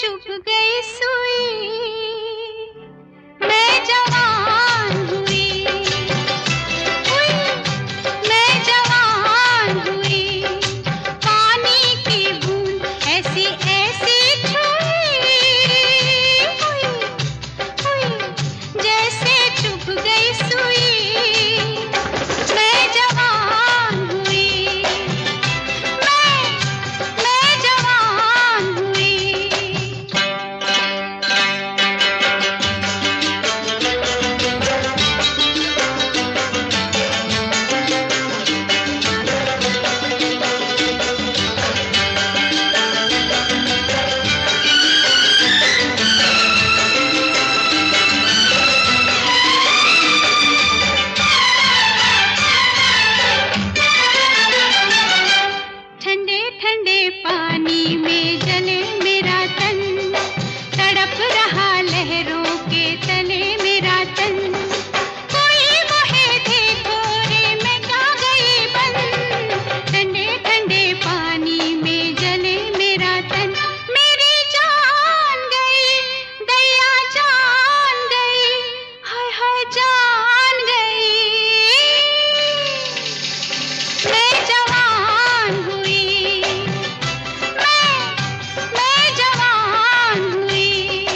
चुभ गई सुई, मैं जवान हुई, मैं जवान हुई, पानी की बूंद ऐसी ऐसी छुई, जैसे चुभ गई सुई, मैं जवान हुई, मैं जवान हुई। ठंडे ठंडे पानी में जले मेरा तन, तड़प रहा लहरों के तले मेरा तन, कोई मोहे देखो रे मैं क्या गई बन, ठंडे ठंडे पानी में जले मेरा तन, मेरी जान गई, दैया जान गई, हाय हाय जान गई, मैं जवान हुई, मैं जवान हुई।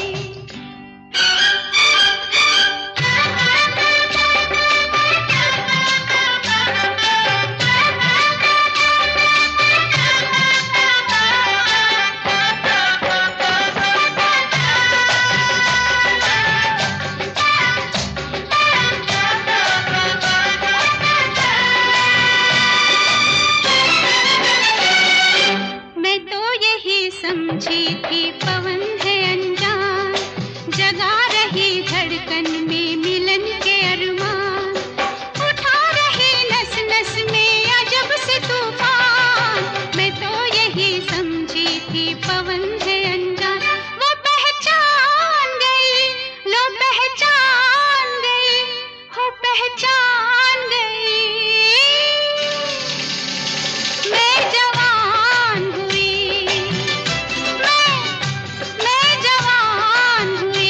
मैं तो यही समझी थी पवन है अनजान, जगा रही धड़कन में मिलन के अरमान, उठा रही नस नस में अजब से तूफान, मैं तो यही समझी थी पवन है अनजान, वो पहचान गई, लो पहचान गई, हो पहचान गई, मैं जवान हुई, मैं जवान हुई।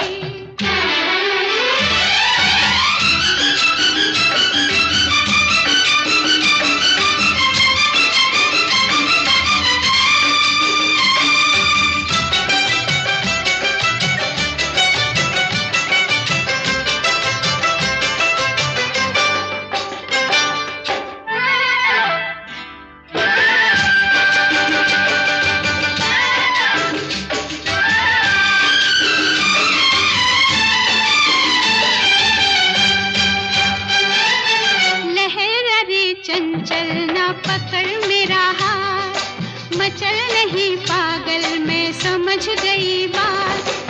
लहर अरे चंचल ना पकड़ मेरा हाथ, मचल नहीं पागल मैं समझ गई बात,